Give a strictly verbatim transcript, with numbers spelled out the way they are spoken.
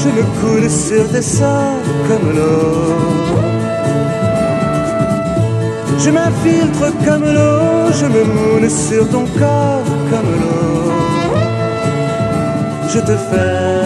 je me coule sur tes seins comme l'eau. Je m'infiltre comme l'eau, je me moule sur ton corps comme l'eau. Je te fais